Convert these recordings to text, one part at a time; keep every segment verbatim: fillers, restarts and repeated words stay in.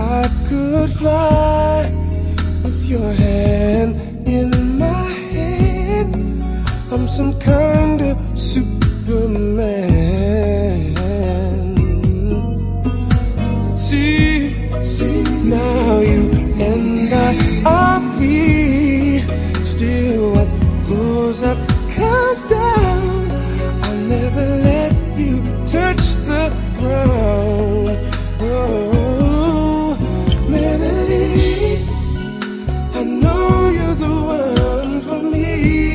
I could fly with your hand in my hand, I'm some kind of Superman. See, see, now you and I are free. Still what goes up comes down. I'll never let you touch the ground. Oh, Melody, I know you're the one for me.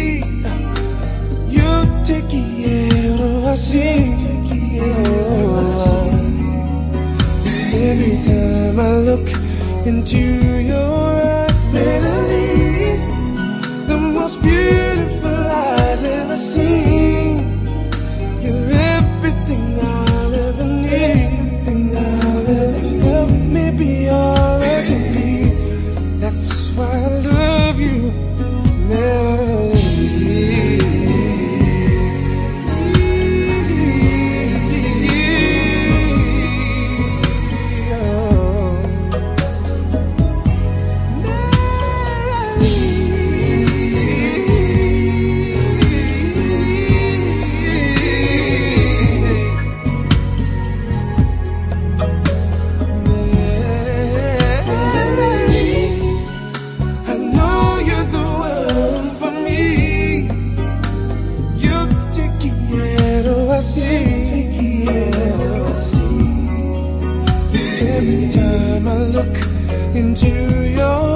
Yo te quiero así, te quiero así. Every time I look into your eyes, Melody, the most beautiful eyes ever seen. You're everything I'll ever need, everything I'll ever need. Help me be all I can be. That's why I love you, Melody. Every time I look into your